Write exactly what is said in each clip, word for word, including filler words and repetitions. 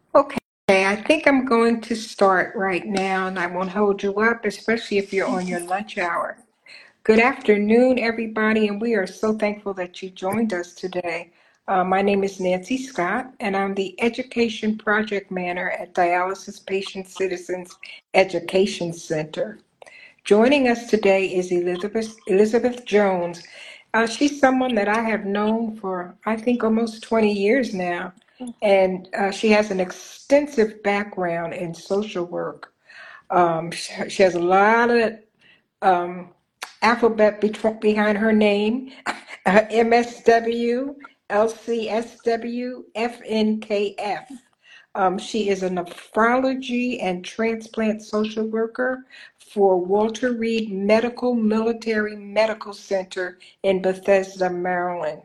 Okay, I think I'm going to start right now, and I won't hold you up, especially if you're on your lunch hour. Good afternoon, everybody, and we are so thankful that you joined us today. Uh, my name is Nancy Scott, and I'm the Education Project Manager at Dialysis Patient Citizens Education Center. Joining us today is Elizabeth Elizabeth Jones. Uh, she's someone that I have known for, I think, almost twenty years now, and uh, she has an extensive background in social work. Um, she, she has a lot of um, alphabet betw- behind her name, uh, M S W, L C S W, F N K F. Um, she is a nephrology and transplant social worker for Walter Reed Medical Military Medical Center in Bethesda, Maryland.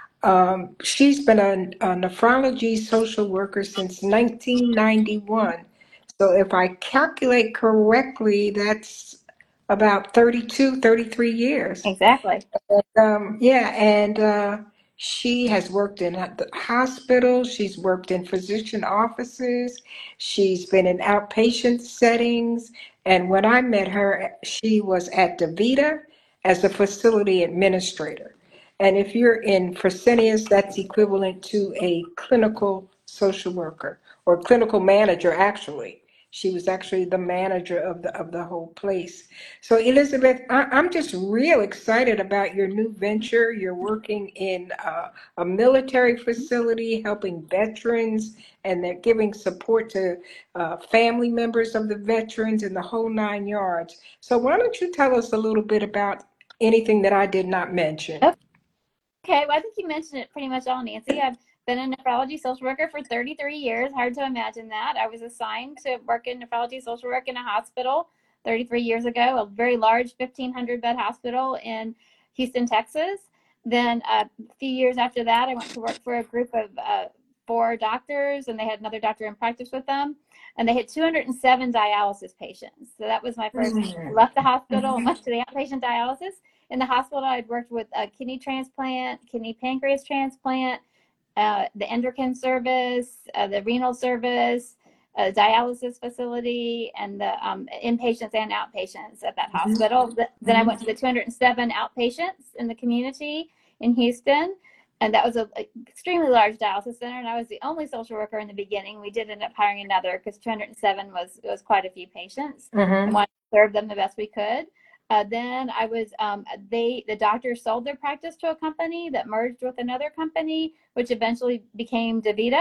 Um, she's been a, a nephrology social worker since nineteen ninety-one. So if I calculate correctly, that's about thirty-two, thirty-three years. Exactly. Um, yeah, and uh, she has worked in the hospital. She's worked in physician offices. She's been in outpatient settings. And when I met her, she was at DaVita as a facility administrator. And if you're in Fresenius, that's equivalent to a clinical social worker or clinical manager, actually. She was actually the manager of the of the whole place. So Elizabeth, I, I'm just real excited about your new venture. You're working in uh, a military facility, helping veterans, and they're giving support to uh, family members of the veterans and the whole nine yards. So why don't you tell us a little bit about anything that I did not mention? Okay, well, I think you mentioned it pretty much all, Nancy. I've been a nephrology social worker for thirty-three years. Hard to imagine that. I was assigned to work in nephrology social work in a hospital thirty-three years ago, a very large fifteen hundred bed hospital in Houston, Texas. Then uh, a few years after that, I went to work for a group of uh, four doctors, and they had another doctor in practice with them. And they had two hundred seven dialysis patients. So that was my first, I left the hospital and went to the outpatient dialysis. In the hospital, I'd worked with a kidney transplant, kidney pancreas transplant, uh, the endocrine service, uh, the renal service, a dialysis facility, and the um, inpatients and outpatients at that hospital. Then I went to the two hundred seven outpatients in the community in Houston. And that was an extremely large dialysis center, and I was the only social worker in the beginning. We did end up hiring another because two hundred seven was was quite a few patients, Mm-hmm. and wanted to serve them the best we could. Uh, then I was, um, they, the doctors sold their practice to a company that merged with another company, which eventually became DaVita.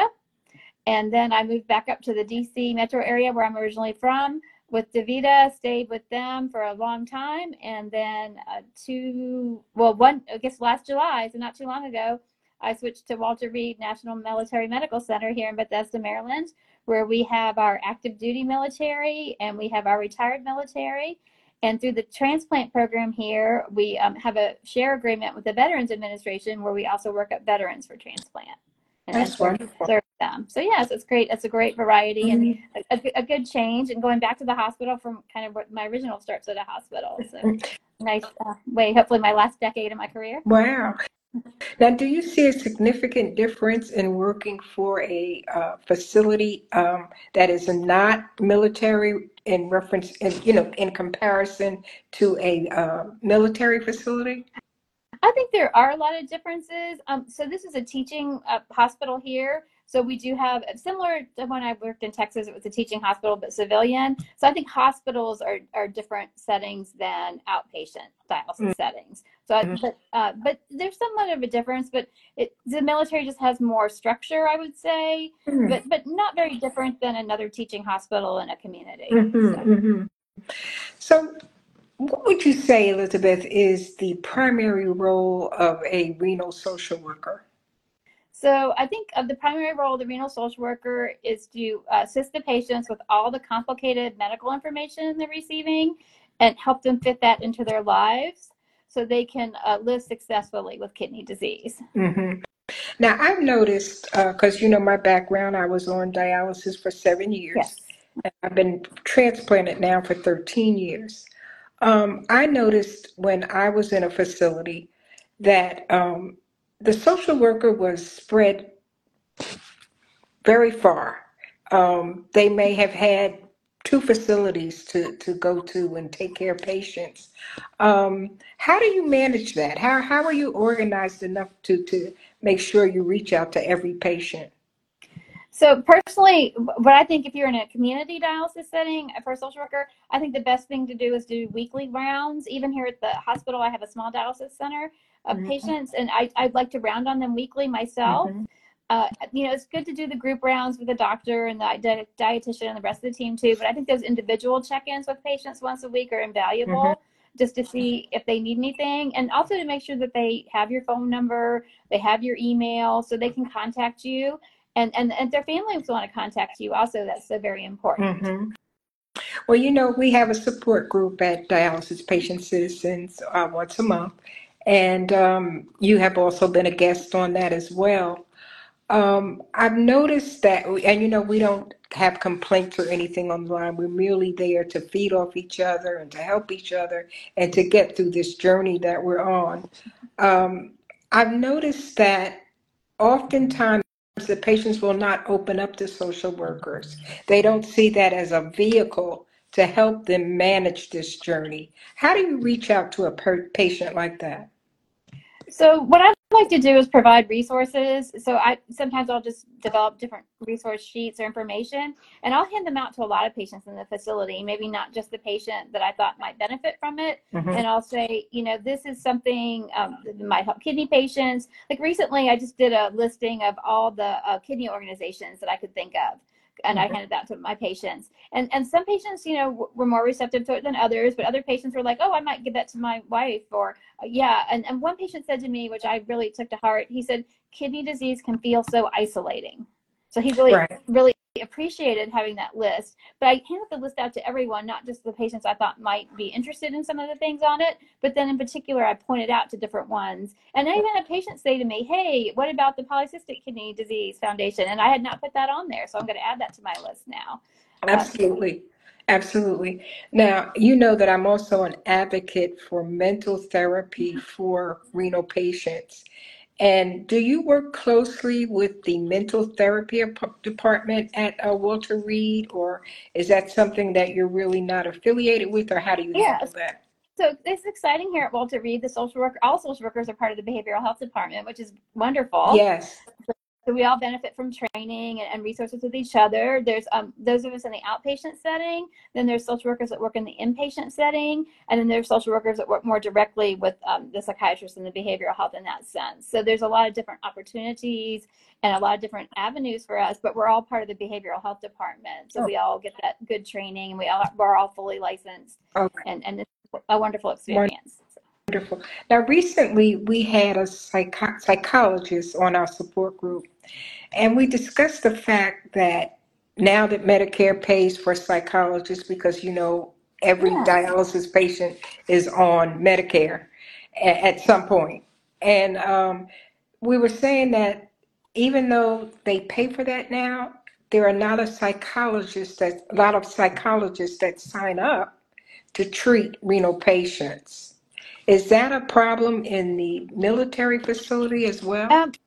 And then I moved back up to the D C metro area where I'm originally from with DaVita, stayed with them for a long time. And then uh, two, well, one, I guess last July, so not too long ago, I switched to Walter Reed National Military Medical Center here in Bethesda, Maryland, where we have our active duty military and we have our retired military. And through the transplant program here, we um, have a share agreement with the Veterans Administration where we also work up veterans for transplant. And, That's and serve, wonderful. serve them. So yes, it's great. It's a great variety Mm-hmm. and a, a, a good change. And going back to the hospital from kind of what my original starts at a hospital. So nice uh, way, hopefully my last decade of my career. Wow. Now, do you see a significant difference in working for a uh, facility um, that is not military in reference, in, you know, in comparison to a uh, military facility? I think there are a lot of differences. Um, so this is a teaching uh, hospital here. So we do have, similar to when I worked in Texas, it was a teaching hospital, but civilian. So I think hospitals are, are different settings than outpatient dialysis Mm-hmm. settings. So, but, uh, but there's somewhat of a difference, but it, the military just has more structure, I would say, Mm-hmm. but, but not very different than another teaching hospital in a community. Mm-hmm. So. Mm-hmm. So what would you say, Elizabeth, is the primary role of a renal social worker? So I think of the primary role of the renal social worker is to uh, assist the patients with all the complicated medical information they're receiving and help them fit that into their lives so they can uh, live successfully with kidney disease. Mm-hmm. Now, I've noticed, because uh, you know my background, I was on dialysis for seven years. Yes. And I've been transplanted now for thirteen years. Um, I noticed when I was in a facility that um, the social worker was spread very far. Um, they may have had two facilities to, to go to and take care of patients. Um, how do you manage that? How, how are you organized enough to, to make sure you reach out to every patient? So personally, what I think if you're in a community dialysis setting for a social worker, I think the best thing to do is do weekly rounds. Even here at the hospital, I have a small dialysis center of Mm-hmm. patients, and I, I'd like to round on them weekly myself. Mm-hmm. Uh, you know, it's good to do the group rounds with the doctor and the dietitian and the rest of the team too, but I think those individual check-ins with patients once a week are Mm-hmm. invaluable, just to see if they need anything, and also to make sure that they have your phone number, they have your email, so they can contact you. And, and, and if their families want to contact you, also, that's so very important. Mm-hmm. Well, you know, we have a support group at Dialysis Patient Citizens uh, once a month, and um, you have also been a guest on that as well. Um, I've noticed that, and you know, we don't have complaints or anything on the line. We're merely there to feed off each other and to help each other and to get through this journey that we're on. Um, I've noticed that oftentimes the patients will not open up to social workers. They don't see that as a vehicle to help them manage this journey. How do you reach out to a per- patient like that? So what I like to do is provide resources. So I sometimes I'll just develop different resource sheets or information, and I'll hand them out to a lot of patients in the facility, maybe not just the patient that I thought might benefit from it. Mm-hmm. And I'll say, you know, this is something um, that might help kidney patients. Like recently, I just did a listing of all the uh, kidney organizations that I could think of, and I Mm-hmm. handed that to my patients. And and some patients, you know, were more receptive to it than others, but other patients were like, oh, I might give that to my wife, or uh, yeah. And, and one patient said to me, which I really took to heart, he said, kidney disease can feel so isolating. So he really, Right. really appreciated having that list. But I handed the list out to everyone, not just the patients I thought might be interested in some of the things on it, but then in particular, I pointed out to different ones. And I even had patients say to me, hey, what about the Polycystic Kidney Disease Foundation? And I had not put that on there, so I'm going to add that to my list now. Um, Absolutely. Absolutely. Now, you know that I'm also an advocate for mental therapy for renal patients. And do you work closely with the mental therapy ap- department at uh, Walter Reed, or is that something that you're really not affiliated with, or how do you yeah, handle that? so it's exciting here at Walter Reed. The social worker, all social workers are part of the behavioral health department, which is wonderful. Yes. So we all benefit from training and, and resources with each other. There's um, those of us in the outpatient setting. Then there's social workers that work in the inpatient setting, and then there's social workers that work more directly with um, the psychiatrists and the behavioral health in that sense. So there's a lot of different opportunities and a lot of different avenues for us, but we're all part of the behavioral health department. So Oh, we all get that good training, and we all we're all fully licensed, okay. and and it's a wonderful experience. Wonderful. Now, recently we had a psycho- psychologist on our support group, and we discussed the fact that now that Medicare pays for psychologists, because you know every Yes. dialysis patient is on Medicare a- at some point, and um, we were saying that even though they pay for that now, there are not a psychologist that a lot of psychologists that sign up to treat renal patients. Is that a problem in the military facility as well? Um,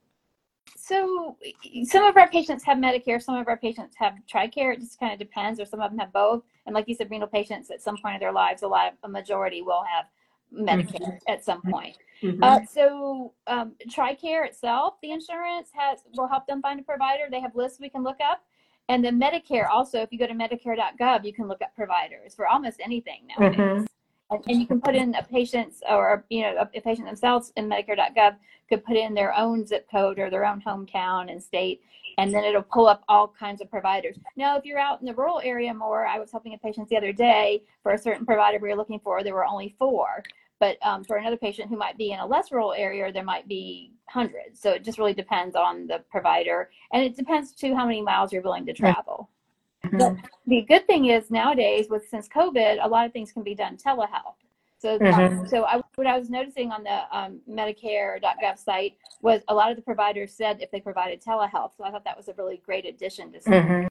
So some of our patients have Medicare, some of our patients have TRICARE. It just kind of depends, or some of them have both. And like you said, renal patients at some point in their lives, a lot of a majority will have Mm-hmm. Medicare at some point. Uh, Mm-hmm. so um, TRICARE itself, the insurance has will help them find a provider. They have lists we can look up. And then Medicare also, if you go to medicare dot gov, you can look up providers for almost anything Mm-hmm. nowadays. And, and you can put in a patient's, or you know, a, a patient themselves in medicare dot gov could put in their own zip code or their own hometown and state, and then it'll pull up all kinds of providers. Now, if you're out in the rural area more, I was helping a patient the other day for a certain provider we were looking for, there were only four. But um, for another patient who might be in a less rural area, there might be hundreds. So it just really depends on the provider. And it depends too how many miles you're willing to travel. But Mm-hmm. the good thing is nowadays, with since COVID, a lot of things can be done telehealth. So, um, Mm-hmm. so I, what I was noticing on the um, medicare dot gov site was a lot of the providers said if they provided telehealth. So I thought that was a really great addition to. Mm-hmm.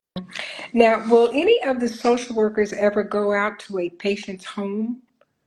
Now, will any of the social workers ever go out to a patient's home?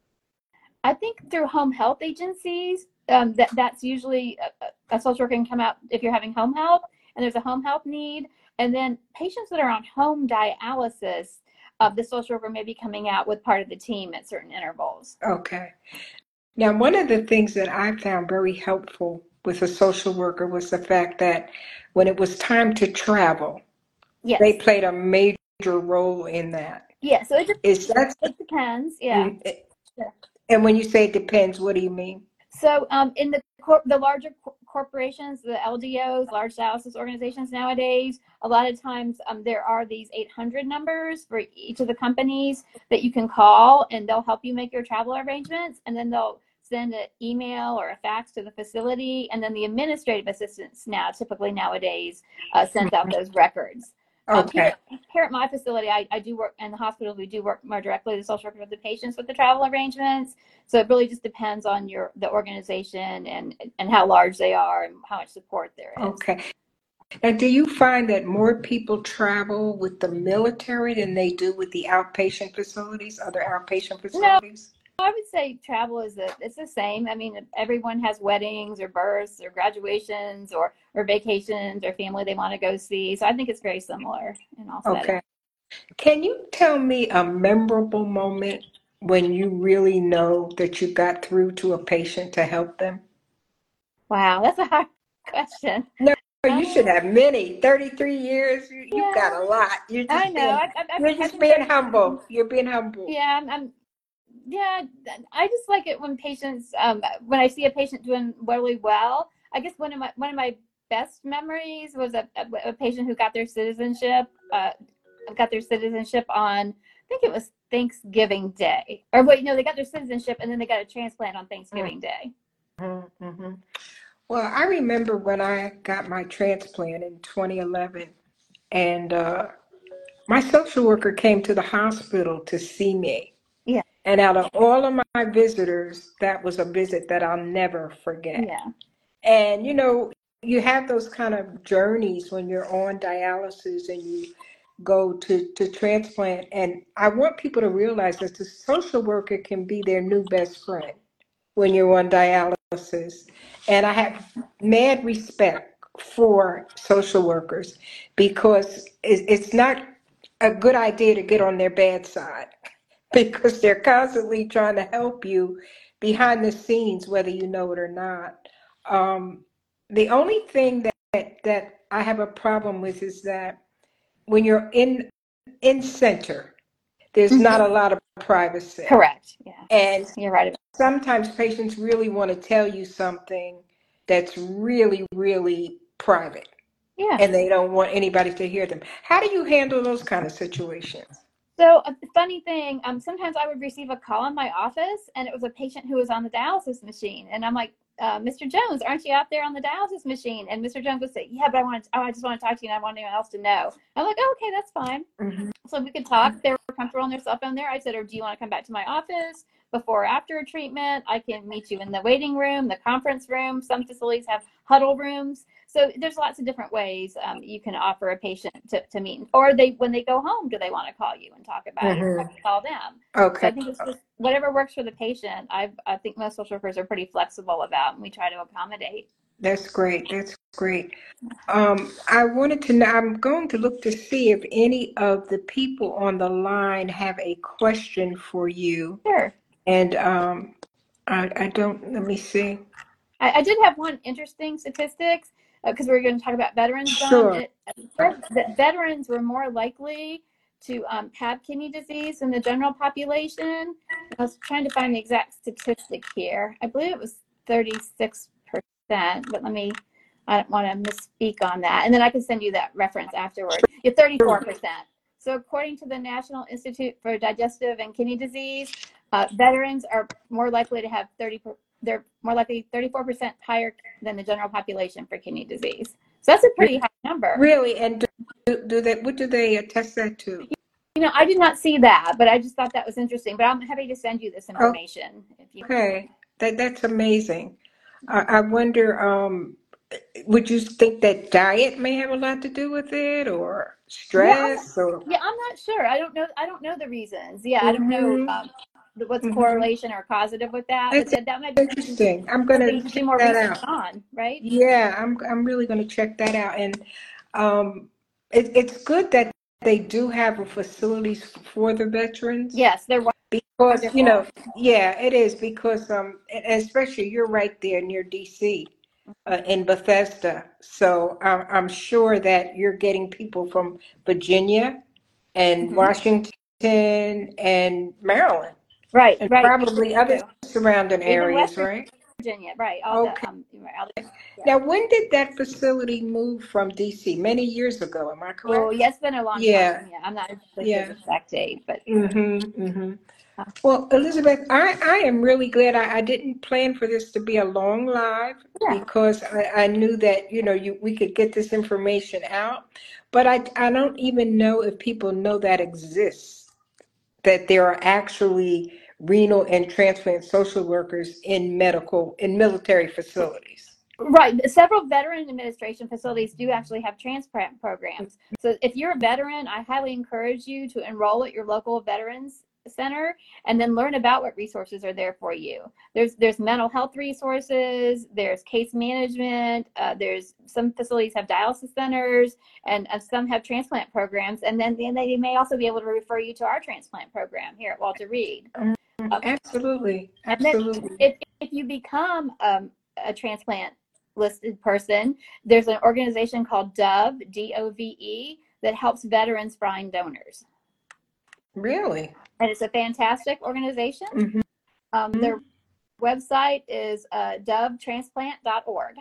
I think through home health agencies, um, that that's usually a, a social worker can come out if you're having home health, and there's a home health need. And then patients that are on home dialysis, uh, the social worker may be coming out with part of the team at certain intervals. Okay. Now, one of the things that I found very helpful with a social worker was the fact that when it was time to travel, Yes. they played a major role in that. Yeah, so it, de- Is that it depends. Yeah. mm, it- and when you say it depends, what do you mean? So um, in the cor- the larger cor- corporations, the L D Os, large dialysis organizations nowadays, a lot of times um, there are these eight hundred numbers for each of the companies that you can call, and they'll help you make your travel arrangements, and then they'll send an email or a fax to the facility, and then the administrative assistants now, typically nowadays, uh, sends out those records. Um, Okay. here, here at my facility, I, I do work in the hospital. We do work more directly with the social worker with the patients with the travel arrangements. So it really just depends on your the organization and and how large they are and how much support there is. Okay. Now, do you find that more people travel with the military than they do with the outpatient facilities, other outpatient facilities? No, I would say travel is a, it's the same. I mean, everyone has weddings or births or graduations or or vacations or family they want to go see. So I think it's very similar in all settings. Okay. Can you tell me a memorable moment when you really know that you got through to a patient to help them? Wow, that's a hard question. No, you Um, should have many. thirty-three years, you, you've yeah, got a lot. You're I just know. being, I, I, I've, you're I've just been being very, humble. You're being humble. yeah, I'm, I'm yeah, I just like it when patients, um, when I see a patient doing really well. I guess one of my one of my best memories was a, a, a patient who got their citizenship, uh, got their citizenship on, I think it was Thanksgiving Day, or wait, no, they got their citizenship and then they got a transplant on Thanksgiving Day. Mm-hmm, mm-hmm. Well, I remember when I got my transplant in twenty eleven, and uh, my social worker came to the hospital to see me. Yeah, And out of all of my visitors, that was a visit that I'll never forget. yeah, And you know, you have those kind of journeys when you're on dialysis and you go to, to transplant. And I want people to realize that the social worker can be their new best friend when you're on dialysis. And I have mad respect for social workers because it- it's not a good idea to get on their bad side because they're constantly trying to help you behind the scenes, whether you know it or not. Um, the only thing that, that that I have a problem with is that when you're in in center, there's Mhm. not a lot of privacy, Correct. Yeah, and you're right about sometimes patients really want to tell you something that's really, really private, yeah. and they don't want anybody to hear them. How do you handle those kind of situations? So a funny thing, um, sometimes I would receive a call in my office, and it was a patient who was on the dialysis machine, and I'm like, uh, "Mister Jones, aren't you out there on the dialysis machine?" And Mister Jones would say, "Yeah, but I want, to, oh, I just want to talk to you, and I want anyone else to know." I'm like, "Oh, okay, that's fine." Mhm. So we could talk. They were comfortable on their cell phone there. I said, "Or do you want to come back to my office before or after a treatment? I can meet you in the waiting room, the conference room. Some facilities have huddle rooms." So there's lots of different ways um, you can offer a patient to, to meet. Or they, when they go home, do they want to call you and talk about it? Mhm. Call them. So Okay. I think it's just whatever works for the patient. I I think most social workers are pretty flexible about, and we try to accommodate. That's great. That's great. Um, I wanted to know, I'm going to look to see if any of the people on the line have a question for you. Sure. And um, I, I don't, let me see. I, I did have one interesting statistics because uh, we were going to talk about veterans. Sure. It said that veterans were more likely to um, have kidney disease than the general population. I was trying to find the exact statistic here. I believe it was thirty-six percent, but let me, I don't want to misspeak on that. And then I can send you that reference afterward. Yeah, thirty-four percent. So according to the National Institute for Digestive and Kidney Disease, uh, veterans are more likely to have thirty, they're more likely thirty-four percent higher than the general population for kidney disease. So that's a pretty high number. Really? And do, do they, what do they attest that to? You know, I did not see that, but I just thought that was interesting. But I'm happy to send you this information. If you Okay, that, that's amazing. I, I wonder, um, would you think that diet may have a lot to do with it, or yeah, I'm, stress, or? yeah, I'm not sure. I don't know. I don't know the reasons. Yeah, I don't know. Mhm. Um, what's Mm-hmm. correlation or causative with that. That's But that, that might be interesting. I'm going something to to do check more that research out. on, right? Yeah, I'm I'm really going to check that out. And um, it, it's good that they do have a facilities for the veterans Yes, they're because, you know, wonderful. yeah, it is because um, and especially you're right there near D C, uh, in Bethesda. So I'm I'm sure that you're getting people from Virginia and Hmm. Washington and Maryland Right, and right. probably other True. surrounding Even West areas, right? Virginia, right? All the Okay. um, all the, yeah. Now, when did that facility move from D C? Many years ago, am I Oh, correct? yeah, it's been a long Yeah, time. Yeah, I'm not sure the yeah. exact date, but Mm-hmm, mm-hmm. uh, Well, Elizabeth, I, I am really glad I, I didn't plan for this to be a long live yeah. because I, I knew that, you know, you we could get this information out. But I, I don't even know if people know that exists, that there are actually renal and transplant social workers in medical, in military facilities. Right. Several veteran administration facilities do actually have transplant programs. So if you're a veteran, I highly encourage you to enroll at your local veterans center and then learn about what resources are there for you. There's there's mental health resources, there's case management, uh, there's some facilities have dialysis centers, and uh, some have transplant programs, and then, then they may also be able to refer you to our transplant program here at Walter Reed. Mm, Uh, absolutely, and then absolutely. if, if you become um, a transplant listed person, there's an organization called Dove, D O V E, that helps veterans find donors. Really? And it's a fantastic organization. Mm-hmm. Um, their website is uh, dove transplant dot org.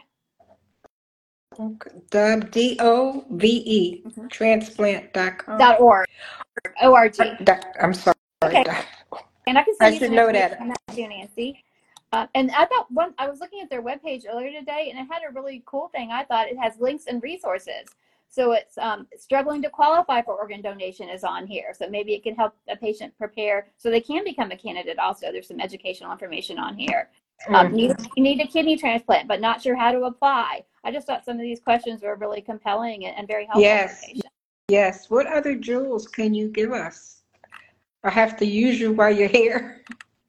Okay. Dove, D O V E, Mm-hmm. transplant dot com. Dot org. O R G. I'm sorry. Okay. Dot. And I can I send you should some know information that. on that too, Nancy. Uh, and I thought one, I was looking at their webpage earlier today, and it had a really cool thing. I thought it has links and resources. So it's um, struggling to qualify for organ donation is on here. So maybe it can help a patient prepare so they can become a candidate. Also, there's some educational information on here. Um, need, Mm-hmm. need a kidney transplant, but not sure how to apply. I just thought some of these questions were really compelling and, and very helpful Yes, for patients. yes. What other jewels can you give us? I have to use you while you're here.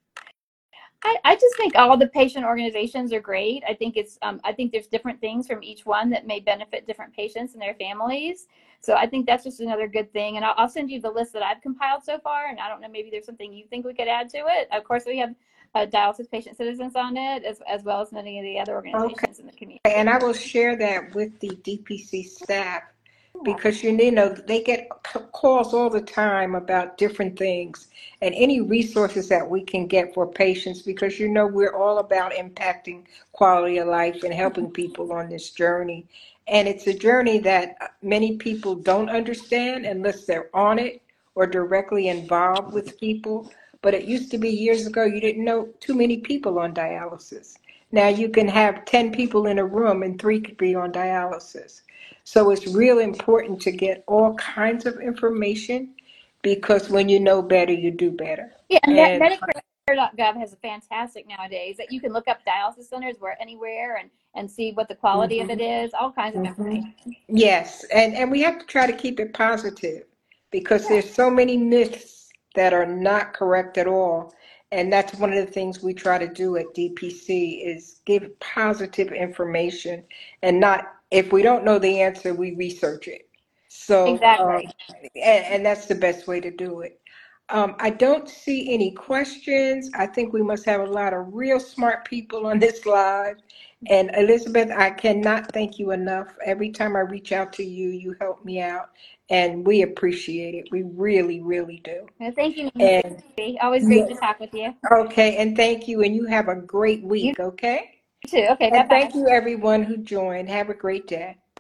I, I just think all the patient organizations are great. I think it's um, I think there's different things from each one that may benefit different patients and their families. So I think that's just another good thing. And I'll, I'll send you the list that I've compiled so far. And I don't know, maybe there's something you think we could add to it. Of course, we have uh, dialysis patient citizens on it, as, as well as many of the other organizations Okay. in the community. And I will share that with the D P C staff Yeah. because you know they get calls all the time about different things and any resources that we can get for patients because you know we're all about impacting quality of life and helping people on this journey. And it's a journey that many people don't understand unless they're on it or directly involved with people. But it used to be years ago you didn't know too many people on dialysis. Now you can have ten people in a room and three could be on dialysis. So it's really important to get all kinds of information because when you know better, you do better. Yeah, and that And Medicare dot gov has a fantastic nowadays that you can look up dialysis centers where anywhere and, and see what the quality of it mhm, is, all kinds of mhm. information. Yes, and, and we have to try to keep it positive because Yeah, there's so many myths that are not correct at all. And that's one of the things we try to do at D P C is give positive information and not, if we don't know the answer, we research it. So, um, exactly. and, and that's the best way to do it. Um, I don't see any questions. I think we must have a lot of real smart people on this live. And Elizabeth, I cannot thank you enough. Every time I reach out to you, you help me out, and we appreciate it. We really, really do. Well, thank you, And Nancy. Always great yeah, to talk with you. okay, and thank you, and you have a great You week, okay? too. Okay, And bye-bye. thank you, everyone who joined. Have a great day.